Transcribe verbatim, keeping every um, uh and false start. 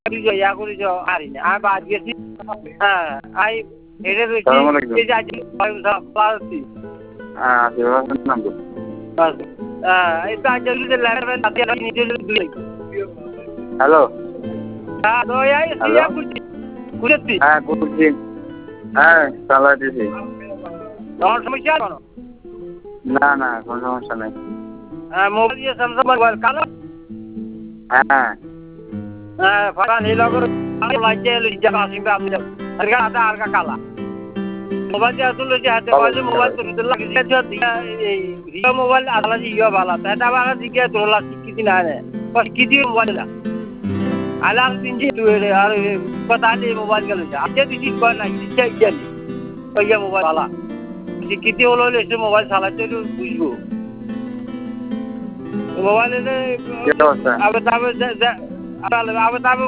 ইয়া করি হারি না আমি বাদ গেছি হ্যাঁ আই এটা হ্যালো হ্যাঁ বলছি হ্যাঁ চালাইতেছি তোমার সমস্যা না না কোনো সমস্যা নেই মোবাইল দিয়ে স্যামসাং মোবাইল কালো হ্যাঁ হ্যাঁ ফাটা নীল করে লাইটে লিজা আসিবে আপনি আর আটা আর কালা মোবাইল দিয়ে আসলে যে হাতে বাজে মোবাইল তো ভিতর লাগে যে এই হিরো মোবাইল আলা জিও ভালো এটা ভালো দিকে তোলা শিখি না রে বস কি দিয়ে মোবাইল না আলার দিন যে তুই আর पता नहीं मोबाइल का लेजा आज भी चीज पर नहीं इच्छा इच्छा नहीं भैया मोबाइल वाला कितने वालों ने ऐसे मोबाइल साला चलो बुझो मोबाइल ने अब तब अब तब